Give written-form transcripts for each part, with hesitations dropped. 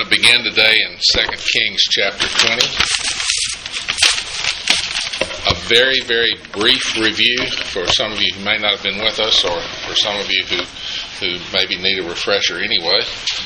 going to begin today in 2 Kings chapter 20. A very, very brief review for some of you who may not have been with us, or for some of you who maybe need a refresher anyway.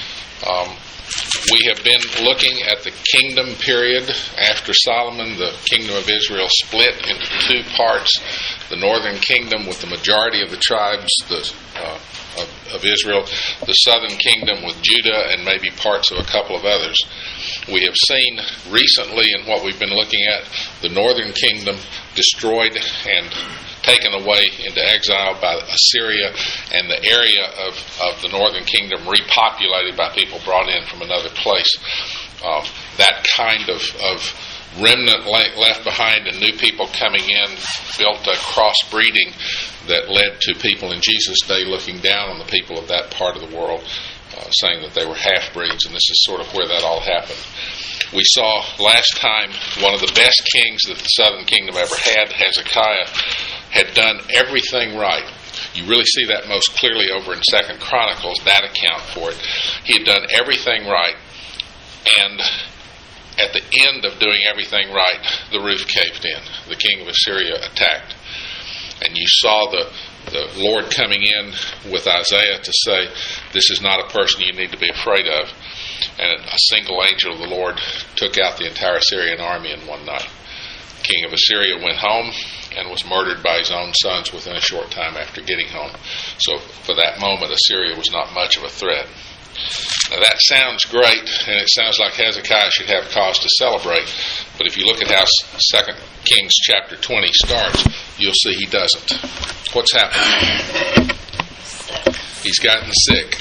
We have been looking at the kingdom period after Solomon. The kingdom of Israel split into two parts. The northern kingdom with the majority of the tribes of Israel, the southern kingdom with Judah and maybe parts of a couple of others. We have seen recently in what we've been looking at the northern kingdom destroyed and taken away into exile by Assyria, and the area of the northern kingdom repopulated by people brought in from another place. That kind of remnant left behind and new people coming in built a crossbreeding that led to people in Jesus' day looking down on the people of that part of the world, saying that they were half-breeds, and this is sort of where that all happened. We saw last time one of the best kings that the southern kingdom ever had, Hezekiah, had done everything right. You really see that most clearly over in 2 Chronicles, that account for it. He had done everything right, and at the end of doing everything right, the roof caved in. The king of Assyria attacked. And you saw the Lord coming in with Isaiah to say, this is not a person you need to be afraid of. And a single angel of the Lord took out the entire Assyrian army in one night. The king of Assyria went home and was murdered by his own sons within a short time after getting home. So for that moment, Assyria was not much of a threat. Now that sounds great, and it sounds like Hezekiah should have cause to celebrate. But if you look at how 2 Kings chapter 20 starts, you'll see he doesn't. What's happened? He's gotten sick.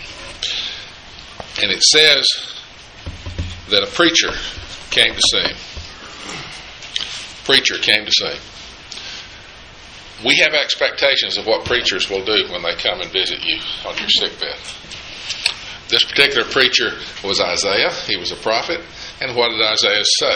And it says that a preacher came to see him. Preacher came to see him. We have expectations of what preachers will do when they come and visit you on your sickbed. This particular preacher was Isaiah. He was a prophet. And what did Isaiah say?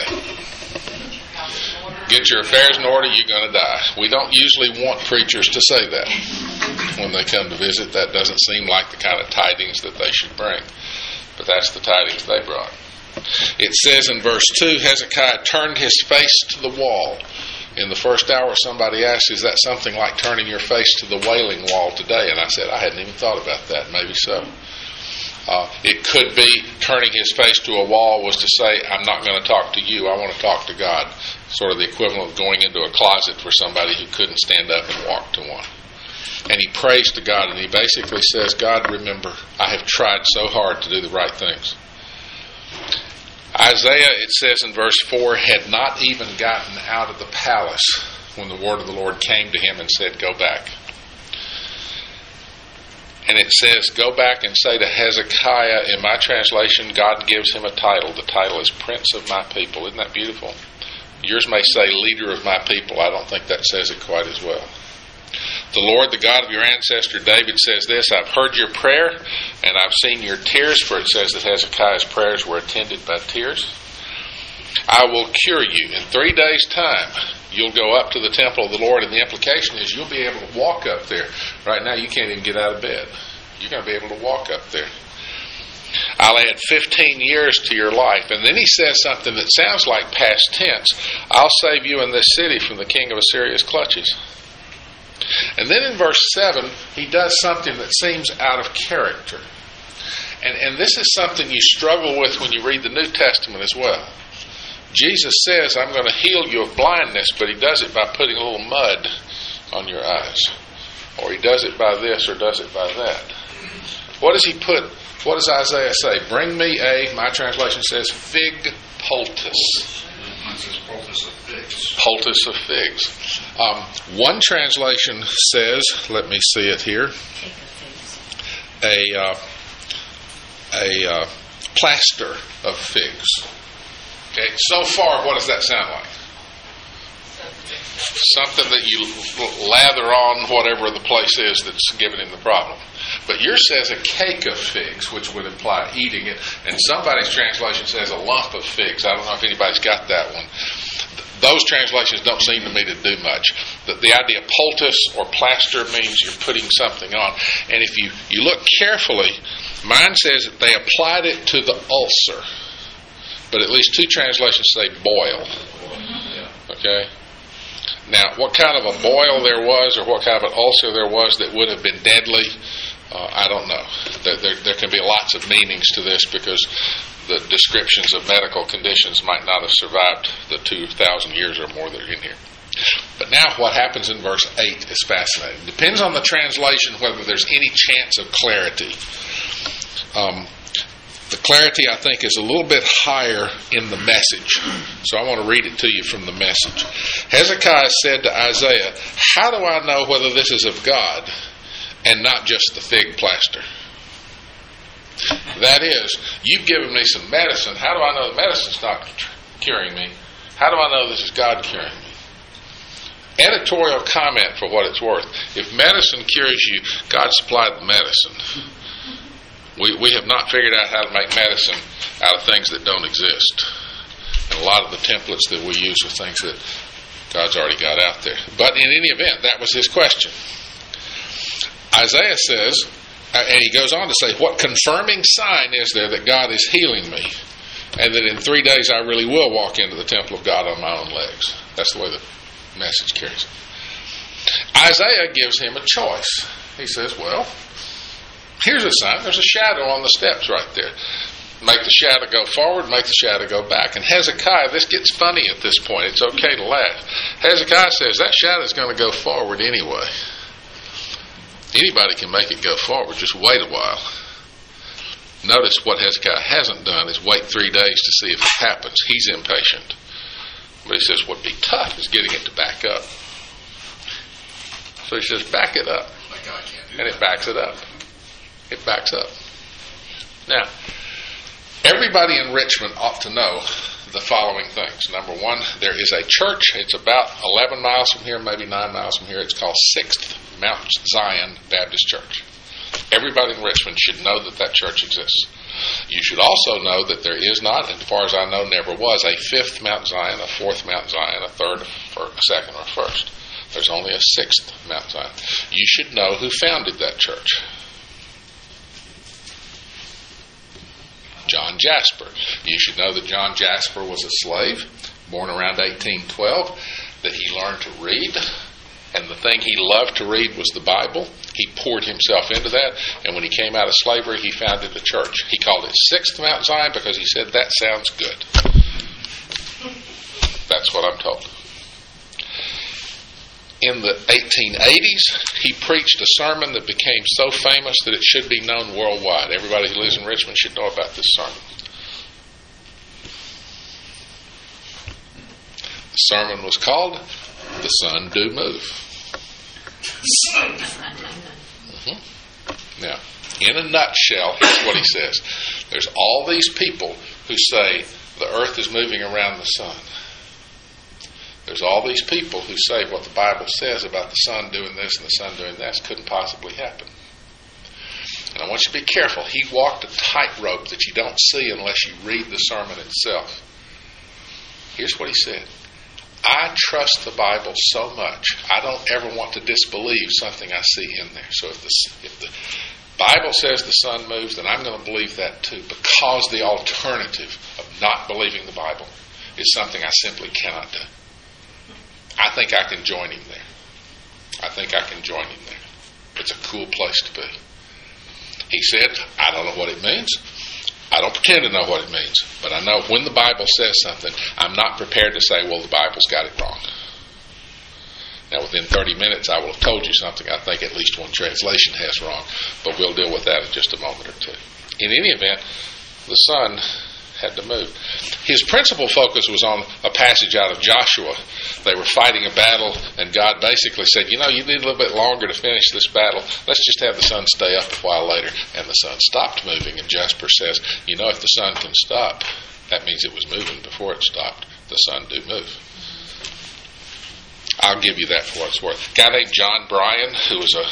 Get your affairs in order, you're going to die. We don't usually want preachers to say that when they come to visit. That doesn't seem like the kind of tidings that they should bring. But that's the tidings they brought. It says in verse 2, Hezekiah turned his face to the wall. In the first hour, somebody asked, is that something like turning your face to the Wailing Wall today? And I said, I hadn't even thought about that. Maybe so. It could be turning his face to a wall was to say, I'm not going to talk to you, I want to talk to God. Sort of the equivalent of going into a closet for somebody who couldn't stand up and walk to one. And he prays to God, and he basically says, God, remember, I have tried so hard to do the right things. Isaiah, it says in verse 4, had not even gotten out of the palace when the word of the Lord came to him and said, go back. And it says, go back and say to Hezekiah, in my translation, God gives him a title. The title is Prince of my people. Isn't that beautiful? Yours may say Leader of my people. I don't think that says it quite as well. The Lord, the God of your ancestor David, says this, I've heard your prayer and I've seen your tears, for it says that Hezekiah's prayers were attended by tears. I will cure you. In 3 days' time, you'll go up to the temple of the Lord, and the implication is you'll be able to walk up there. Right now, you can't even get out of bed. You're going to be able to walk up there. I'll add 15 years to your life. And then he says something that sounds like past tense. I'll save you in this city from the king of Assyria's clutches. And then in verse 7, he does something that seems out of character. And this is something you struggle with when you read the New Testament as well. Jesus says, I'm going to heal you of blindness, but he does it by putting a little mud on your eyes. Or he does it by this or does it by that. What does he put? What does Isaiah say? Bring me my translation says, fig poultice. Mine says poultice of figs. Poultice of figs. One translation says, let me see it here, a plaster of figs. Okay, so far, what does that sound like? Something that you lather on whatever the place is that's giving him the problem. But yours says a cake of figs, which would imply eating it. And somebody's translation says a lump of figs. I don't know if anybody's got that one. Those translations don't seem to me to do much. The idea of poultice or plaster means you're putting something on. And if you look carefully, Mine says that they applied it to the ulcer, but at least 2 translations say boil. Okay? Now, what kind of a boil there was, or what kind of an ulcer there was that would have been deadly, I don't know. There can be lots of meanings to this, because the descriptions of medical conditions might not have survived the 2,000 years or more that are in here. But now what happens in verse 8 is fascinating. Depends on the translation whether there's any chance of clarity. The clarity, I think, is a little bit higher in the Message. So I want to read it to you from the Message. Hezekiah said to Isaiah, "How do I know whether this is of God and not just the fig plaster?" That is, you've given me some medicine. How do I know the medicine's not curing me? How do I know this is God curing me? Editorial comment for what it's worth. If medicine cures you, God supplied the medicine. We have not figured out how to make medicine out of things that don't exist. And a lot of the templates that we use are things that God's already got out there. But in any event, that was his question. Isaiah says, and he goes on to say, what confirming sign is there that God is healing me, and that in 3 days I really will walk into the temple of God on my own legs? That's the way the Message carries it. Isaiah gives him a choice. He says, well, here's a sign. There's a shadow on the steps right there. Make the shadow go forward, make the shadow go back. And Hezekiah, this gets funny at this point. It's okay to laugh. Hezekiah says that shadow's going to go forward anyway. Anybody can make it go forward. Just wait a while. Notice what Hezekiah hasn't done is wait 3 days to see if it happens. He's impatient. But he says what would be tough is getting it to back up. So he says, back it up. And it backs it up. It backs up. Now, everybody in Richmond ought to know the following things. Number one, there is a church. It's about 11 miles from here, maybe 9 miles from here. It's called 6th Mount Zion Baptist Church. Everybody in Richmond should know that that church exists. You should also know that there is not, and as far as I know, never was, a 5th Mount Zion, a 4th Mount Zion, a 3rd, a 2nd, or a 1st. There's only a 6th Mount Zion. You should know who founded that church. John Jasper. You should know that John Jasper was a slave, born around 1812, that he learned to read, and the thing he loved to read was the Bible. He poured himself into that, and when he came out of slavery, he founded a church. He called it 6th Mount Zion because he said, that sounds good. That's what I'm told. In the 1880s, he preached a sermon that became so famous that it should be known worldwide. Everybody who lives in Richmond should know about this sermon. The sermon was called The Sun Do Move. Now, in a nutshell, here's what he says. There's all these people who say the earth is moving around the sun. There's all these people who say what the Bible says about the sun doing this and the sun doing that couldn't possibly happen. And I want you to be careful. He walked a tightrope that you don't see unless you read the sermon itself. Here's what he said. I trust the Bible so much, I don't ever want to disbelieve something I see in there. So if the Bible says the sun moves, then I'm going to believe that too, because the alternative of not believing the Bible is something I simply cannot do. I think I can join him there. It's a cool place to be. He said, I don't know what it means. I don't pretend to know what it means. But I know when the Bible says something, I'm not prepared to say, well, the Bible's got it wrong. Now, within 30 minutes, I will have told you something I think at least one translation has wrong. But we'll deal with that in just a moment or two. In any event, the sun had to move. His principal focus was on a passage out of Joshua. They were fighting a battle, and God basically said, you need a little bit longer to finish this battle. Let's just have the sun stay up a while later. And the sun stopped moving, and Jasper says, if the sun can stop, that means it was moving before it stopped. The sun do move. I'll give you that for what it's worth. A guy named John Bryan, who was a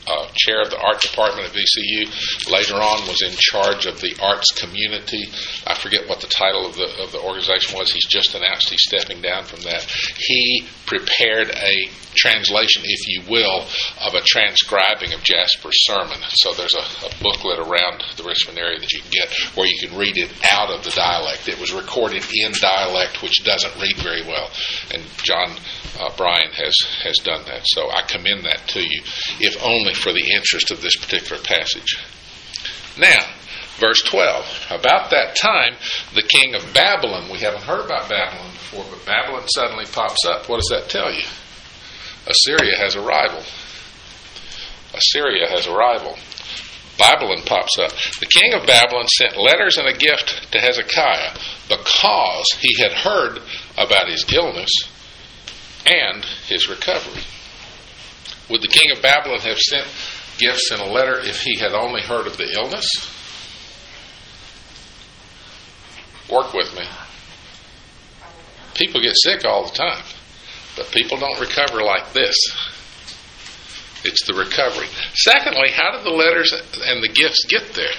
chair of the art department at VCU. Later on was in charge of the arts community. I forget what the title of the organization was. He's just announced he's stepping down from that. He prepared a translation, if you will, of a transcribing of Jasper's sermon. So there's a booklet around the Richmond area that you can get where you can read it out of the dialect. It was recorded in dialect, which doesn't read very well. And John Bryan has done that. So I commend that to you, if only for the interest of this particular passage. Now, verse 12. About that time, the king of Babylon, we haven't heard about Babylon before, but Babylon suddenly pops up. What does that tell you? Assyria has a rival. Assyria has a rival. Babylon pops up. The king of Babylon sent letters and a gift to Hezekiah because he had heard about his illness and his recovery. Would the king of Babylon have sent gifts and a letter if he had only heard of the illness? Work with me. People get sick all the time, but people don't recover like this. It's the recovery. Secondly, how did the letters and the gifts get there?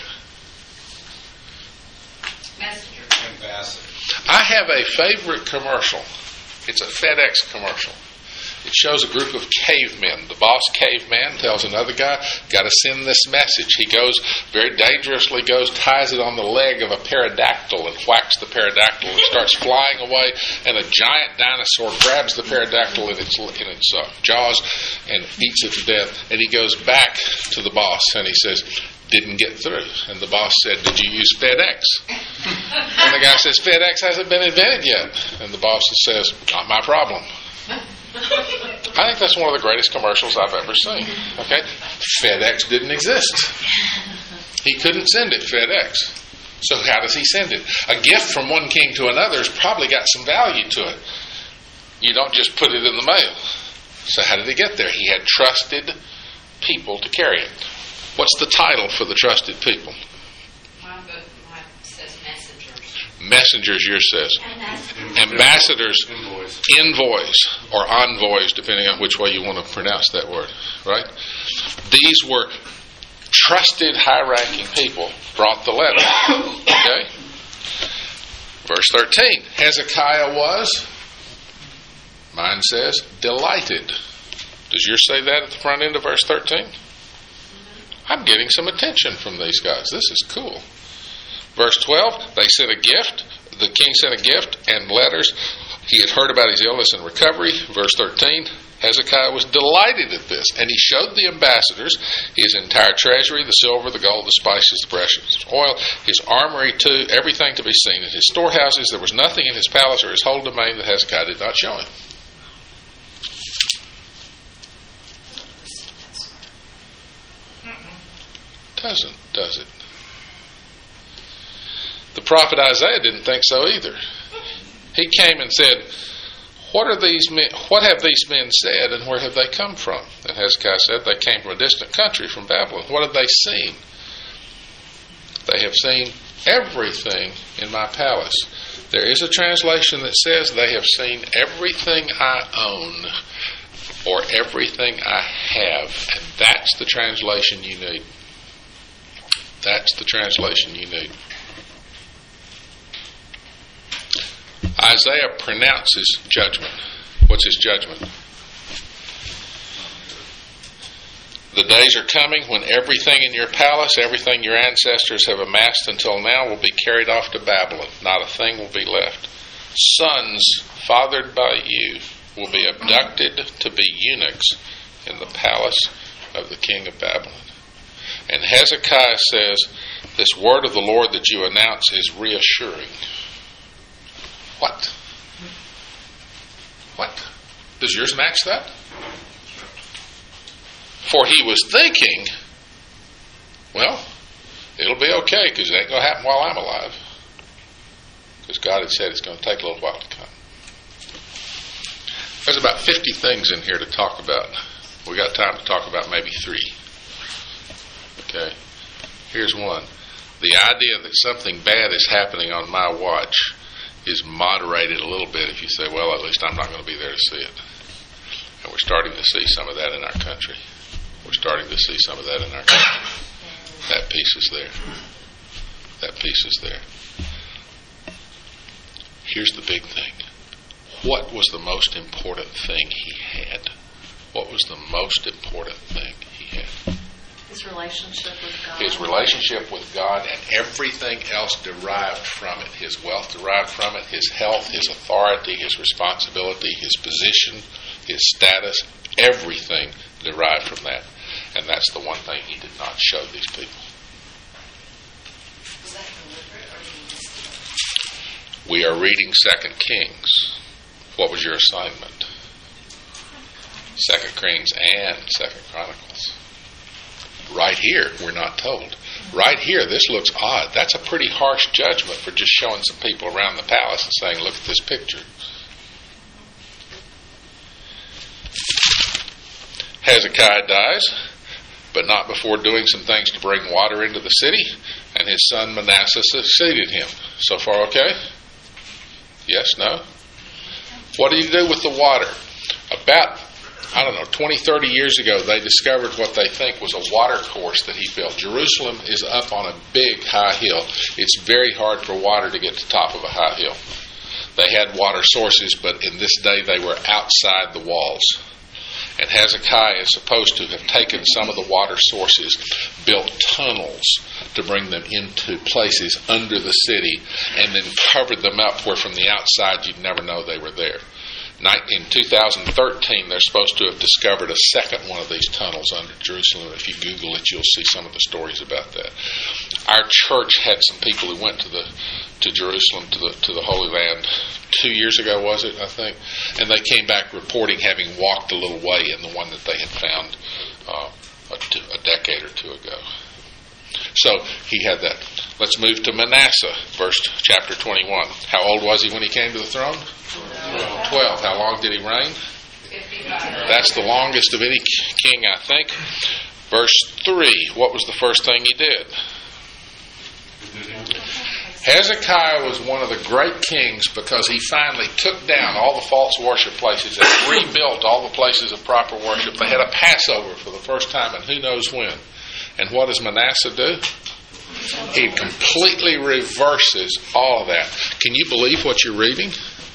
Messenger. Ambassador. I have a favorite commercial. It's a FedEx commercial. It shows a group of cavemen. The boss caveman tells another guy, got to send this message. He goes, very dangerously ties it on the leg of a pterodactyl and whacks the pterodactyl and starts flying away, and a giant dinosaur grabs the pterodactyl in its jaws and eats it to death. And he goes back to the boss and he says, didn't get through. And the boss said, did you use FedEx? And the guy says, FedEx hasn't been invented yet. And the boss says, not my problem. I think that's one of the greatest commercials I've ever seen. Okay? FedEx didn't exist. He couldn't send it FedEx. So how does he send it? A gift from one king to another's probably got some value to it. You don't just put it in the mail. So how did he get there? He had trusted people to carry it. What's the title for the trusted people? Mine says messengers. Messengers, yours says. Ambassadors, envoys, or envoys, depending on which way you want to pronounce that word, right? These were trusted, high-ranking people brought the letter. Okay? Verse 13. Hezekiah was, mine says, delighted. Does yours say that at the front end of verse 13? I'm getting some attention from these guys. This is cool. Verse 12, they sent a gift. The king sent a gift and letters. He had heard about his illness and recovery. Verse 13, Hezekiah was delighted at this, and he showed the ambassadors his entire treasury, the silver, the gold, the spices, the precious oil, his armory too, everything to be seen. In his storehouses, there was nothing in his palace or his whole domain that Hezekiah did not show him. Doesn't, does it? The prophet Isaiah didn't think so either. He came and said, what have these men said, and where have they come from? And Hezekiah said, they came from a distant country, from Babylon. What have they seen? They have seen everything in my palace. There is a translation that says they have seen everything I own, or everything I have. And that's the translation you need. That's the translation you need. Isaiah pronounces judgment. What's his judgment? The days are coming when everything in your palace, everything your ancestors have amassed until now will be carried off to Babylon. Not a thing will be left. Sons fathered by you will be abducted to be eunuchs in the palace of the king of Babylon. And Hezekiah says, this word of the Lord that you announce is reassuring. What? What? Does yours match that? For he was thinking, well, it'll be okay because it ain't going to happen while I'm alive. Because God had said it's going to take a little while to come. There's about 50 things in here to talk about. We got time to talk about maybe 3. Okay, here's one. The idea that something bad is happening on my watch is moderated a little bit if you say, well, at least I'm not going to be there to see it. And we're starting to see some of that in our country. We're We're starting to see some of that in our country. That piece is there. That piece is there. Here's the big thing. What was the most important thing he had? What was the most important thing he had? His relationship with God. His relationship with God, and everything else derived from it. His wealth derived from it, his health, his authority, his responsibility, his position, his status, everything derived from that. And that's the one thing he did not show these people. Was that deliberate, or did you just... We are reading 2 Kings. What was your assignment? 2 Kings and 2 Chronicles. Right here, we're not told. Right here, this looks odd. That's a pretty harsh judgment for just showing some people around the palace and saying, look at this picture. Hezekiah dies, but not before doing some things to bring water into the city, and his son Manasseh succeeded him. So far, okay? Yes, no? What did he do with the water? About 20, 30 years ago, they discovered what they think was a water course that he built. Jerusalem is up on a big high hill. It's very hard for water to get to the top of a high hill. They had water sources, but in this day they were outside the walls. And Hezekiah is supposed to have taken some of the water sources, built tunnels to bring them into places under the city, and then covered them up where from the outside you'd never know they were there. In 2013, they're supposed to have discovered a second one of these tunnels under Jerusalem. If you Google it, you'll see some of the stories about that. Our church had some people who went to Jerusalem, to the Holy Land 2 years ago, was it, I think? And they came back reporting having walked a little way in the one that they had found a decade or two ago. So he had that. Let's move to Manasseh, chapter 21. How old was he when he came to the throne? 12. How long did he reign? 55. That's the longest of any king, I think. Verse 3. What was the first thing he did? Hezekiah was one of the great kings because he finally took down all the false worship places and rebuilt all the places of proper worship. They had a Passover for the first time, and who knows when. And what does Manasseh do? He completely reverses all of that. Can you believe what you're reading?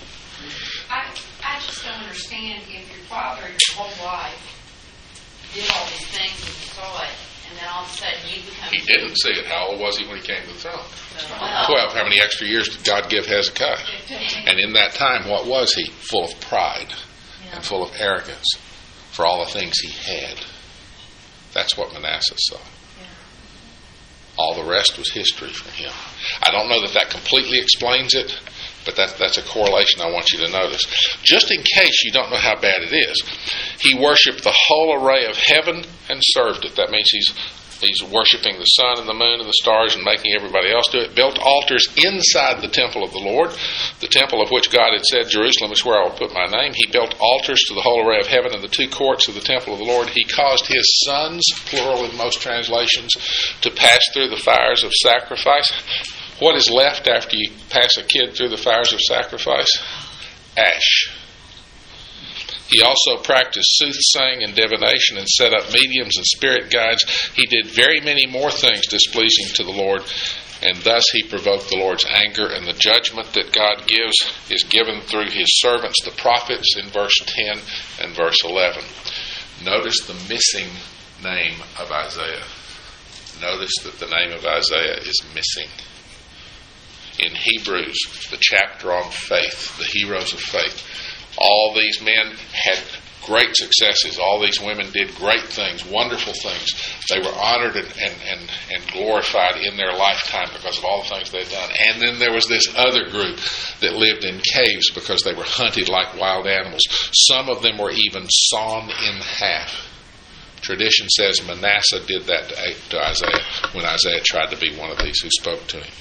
I just don't understand if your father your whole life did all these things and you saw it, and then all of a sudden you become... He didn't see it. How old was he when he came to the throne? 12. 12. How many extra years did God give Hezekiah? 15. And in that time, what was he? Full of pride and full of arrogance for all the things he had. That's what Manasseh saw. All the rest was history for him. I don't know that completely explains it, but that's a correlation I want you to notice. Just in case you don't know how bad it is, he worshipped the whole array of heaven and served it. That means he's worshiping the sun and the moon and the stars and making everybody else do it. Built altars inside the temple of the Lord, the temple of which God had said, Jerusalem is where I will put my name. He built altars to the whole array of heaven and the two courts of the temple of the Lord. He caused his sons, plural in most translations, to pass through the fires of sacrifice. What is left after you pass a kid through the fires of sacrifice? Ash. He also practiced soothsaying and divination and set up mediums and spirit guides. He did very many more things displeasing to the Lord, and thus he provoked the Lord's anger. And the judgment that God gives is given through his servants, the prophets, in verse 10 and verse 11. Notice the missing name of Isaiah. Notice that the name of Isaiah is missing. In Hebrews, the chapter on faith, the heroes of faith, all these men had great successes. All these women did great things, wonderful things. They were honored and glorified in their lifetime because of all the things they'd done. And then there was this other group that lived in caves because they were hunted like wild animals. Some of them were even sawn in half. Tradition says Manasseh did that to Isaiah when Isaiah tried to be one of these who spoke to him.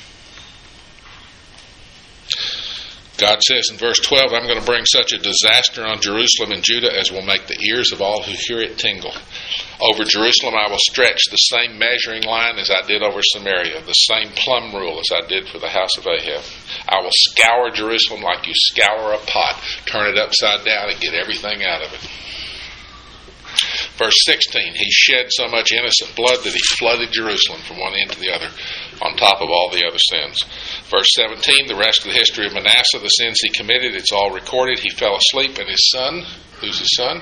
God says in verse 12, I'm going to bring such a disaster on Jerusalem and Judah as will make the ears of all who hear it tingle. Over Jerusalem I will stretch the same measuring line as I did over Samaria, the same plumb rule as I did for the house of Ahab. I will scour Jerusalem like you scour a pot, turn it upside down and get everything out of it. Verse 16, he shed so much innocent blood that he flooded Jerusalem from one end to the other, on top of all the other sins. Verse 17, the rest of the history of Manasseh, the sins he committed, it's all recorded. He fell asleep, and his son, who's his son?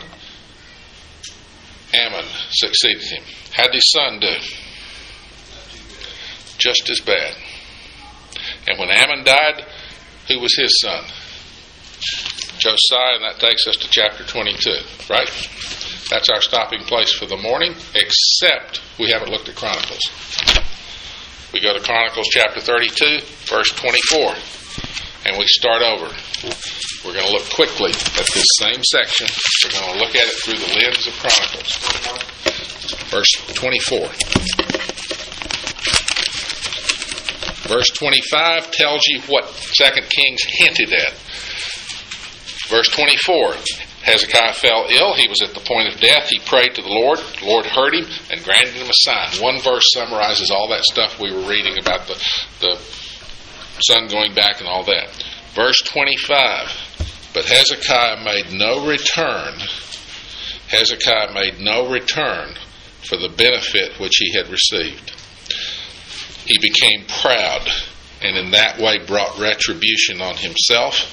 Ammon succeeded him. How did his son do? Just as bad. And when Ammon died, who was his son? Josiah, and that takes us to chapter 22, right? That's our stopping place for the morning, except we haven't looked at Chronicles. We go to Chronicles chapter 32, verse 24, and we start over. We're going to look quickly at this same section. We're going to look at it through the lens of Chronicles. Verse 24. Verse 25 tells you what 2 Kings hinted at. Verse 24, Hezekiah fell ill. He was at the point of death. He prayed to the Lord. The Lord heard him and granted him a sign. One verse summarizes all that stuff we were reading about the sun going back and all that. Verse 25, but Hezekiah made no return. Hezekiah made no return for the benefit which he had received. He became proud and in that way brought retribution on himself.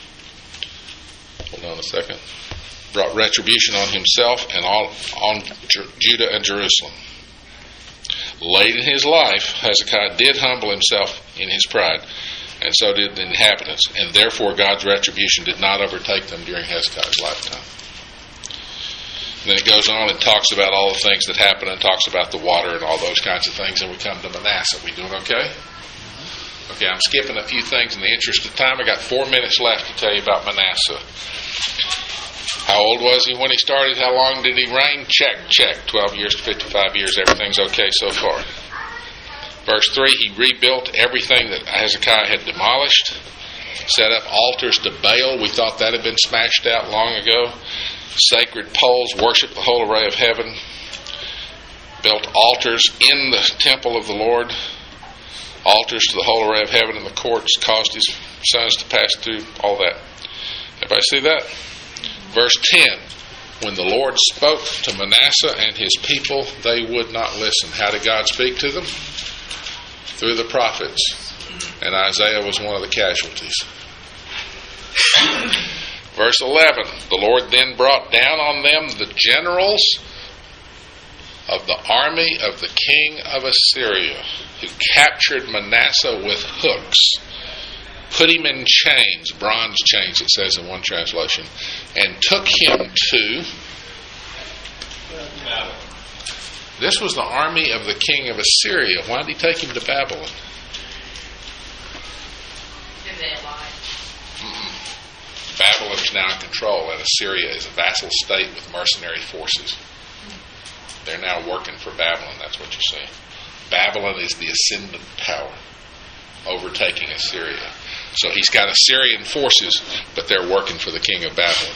Hold on a second. Brought retribution on himself and on Judah and Jerusalem. Late in his life, Hezekiah did humble himself in his pride, and so did the inhabitants, and therefore God's retribution did not overtake them during Hezekiah's lifetime. And then it goes on and talks about all the things that happened and talks about the water and all those kinds of things, and we come to Manasseh. We doing okay? Okay, I'm skipping a few things in the interest of time. I got 4 minutes left to tell you about Manasseh. How old was he when he started? How long did he reign? Check. 12 years to 55 years. Everything's okay so far. Verse 3, he rebuilt everything that Hezekiah had demolished. Set up altars to Baal. We thought that had been smashed out long ago. Sacred poles, worshiped the whole array of heaven. Built altars in the temple of the Lord. Altars to the whole array of heaven in the courts, caused his sons to pass through, all that. Everybody see that? Verse 10, when the Lord spoke to Manasseh and his people, they would not listen. How did God speak to them? Through the prophets. And Isaiah was one of the casualties. Verse 11, the Lord then brought down on them the generals of the army of the king of Assyria, who captured Manasseh with hooks, put him in chains, bronze chains it says in one translation, and took him to Babylon. This was the army of the king of Assyria. Why did he take him to Babylon? Did they lie? Babylon's now in control, and Assyria is a vassal state with mercenary forces. They're now working for Babylon. That's what you're saying. Babylon is the ascendant power, overtaking Assyria. So he's got Assyrian forces, but they're working for the king of Babylon.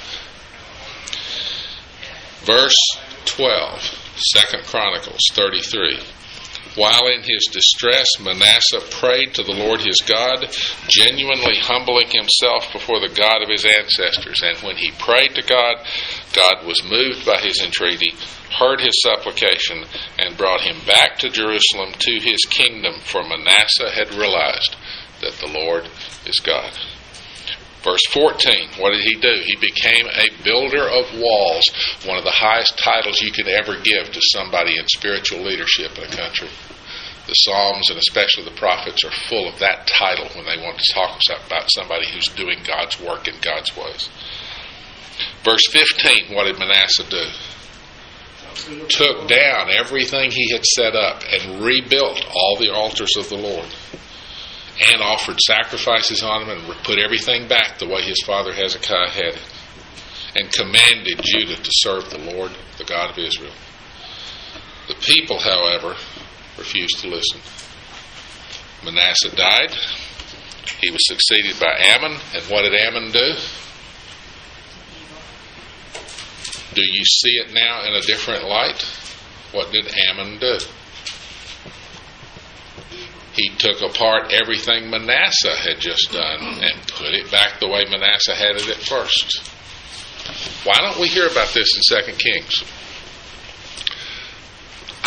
Verse 12, 2 Chronicles 33. While in his distress, Manasseh prayed to the Lord his God, genuinely humbling himself before the God of his ancestors. And when he prayed to God, God was moved by his entreaty, heard his supplication, and brought him back to Jerusalem to his kingdom, for Manasseh had realized that the Lord is God. Verse 14, what did he do? He became a builder of walls, one of the highest titles you could ever give to somebody in spiritual leadership in a country. The Psalms and especially the prophets are full of that title when they want to talk about somebody who's doing God's work in God's ways. Verse 15, what did Manasseh do? Took down everything he had set up and rebuilt all the altars of the Lord, and offered sacrifices on them and put everything back the way his father Hezekiah had it, and commanded Judah to serve the Lord, the God of Israel. The people, however, refused to listen. Manasseh died. He was succeeded by Ammon, and what did Ammon do? Do you see it now in a different light? What did Ammon do? He took apart everything Manasseh had just done and put it back the way Manasseh had it at first. Why don't we hear about this in 2 Kings?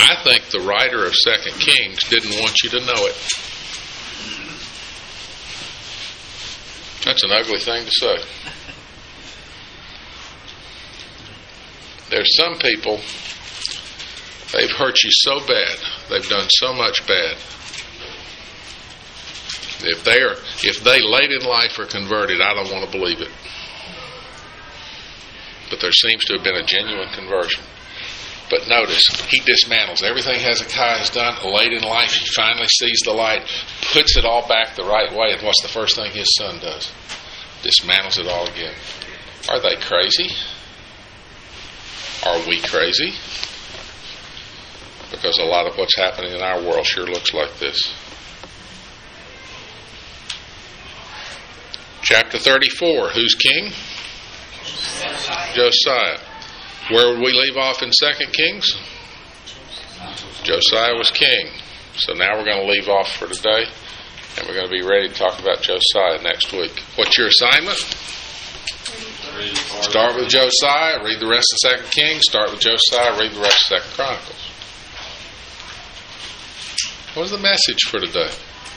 I think the writer of 2 Kings didn't want you to know it. That's an ugly thing to say. There's some people, they've hurt you so bad, they've done so much bad. If they late in life are converted, I don't want to believe it. But there seems to have been a genuine conversion. But notice, he dismantles everything Hezekiah has done. Late in life, he finally sees the light, puts it all back the right way, and what's the first thing his son does? Dismantles it all again. Are they crazy? Are we crazy? Because a lot of what's happening in our world sure looks like this. Chapter 34, who's king? Josiah. Where would we leave off in 2 Kings? Josiah was king. So now we're going to leave off for today, and we're going to be ready to talk about Josiah next week. What's your assignment? Start with Josiah, read the rest of 2 Kings. Start with Josiah, read the rest of 2 Chronicles. What's the message for today?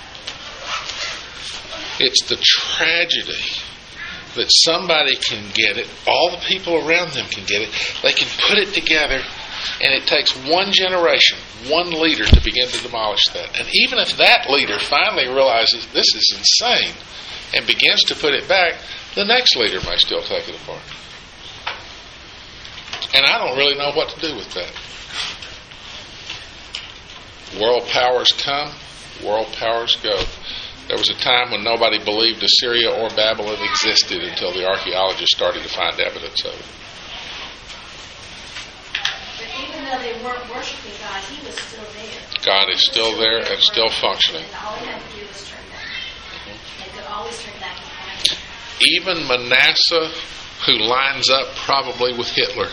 It's the tragedy that somebody can get it, all the people around them can get it, they can put it together, and it takes one generation, one leader to begin to demolish that. And even if that leader finally realizes this is insane and begins to put it back, the next leader may still take it apart. And I don't really know what to do with that. World powers come, world powers go. There was a time when nobody believed Assyria or Babylon existed until the archaeologists started to find evidence of it. But even though they weren't worshiping God, He was still there. God is still there and still functioning. And all they had to do was turn back. They could always turn back and find Him. Even Manasseh, who lines up probably with Hitler.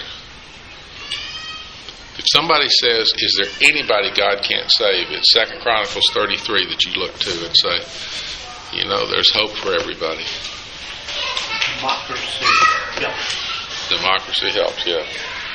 If somebody says, is there anybody God can't save, it's 2 Chronicles 33 that you look to and say, you know, there's hope for everybody. Democracy helps. Democracy helps, yeah.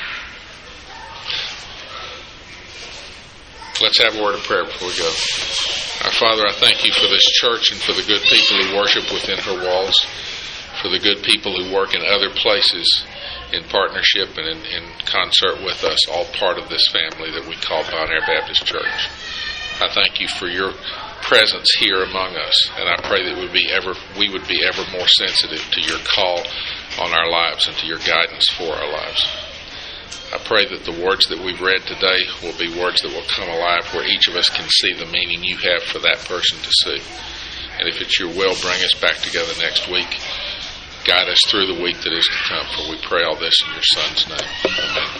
Let's have a word of prayer before we go. Our Father, I thank you for this church and for the good people who worship within her walls, for the good people who work in other places in partnership and in concert with us, all part of this family that we call Bon Air Baptist Church. I thank you for your presence here among us, and I pray that we would be ever more sensitive to your call on our lives and to your guidance for our lives. I pray that the words that we've read today will be words that will come alive where each of us can see the meaning you have for that person to see. And if it's your will, bring us back together next week. Guide us through the week that is to come, for we pray all this in your Son's name. Amen.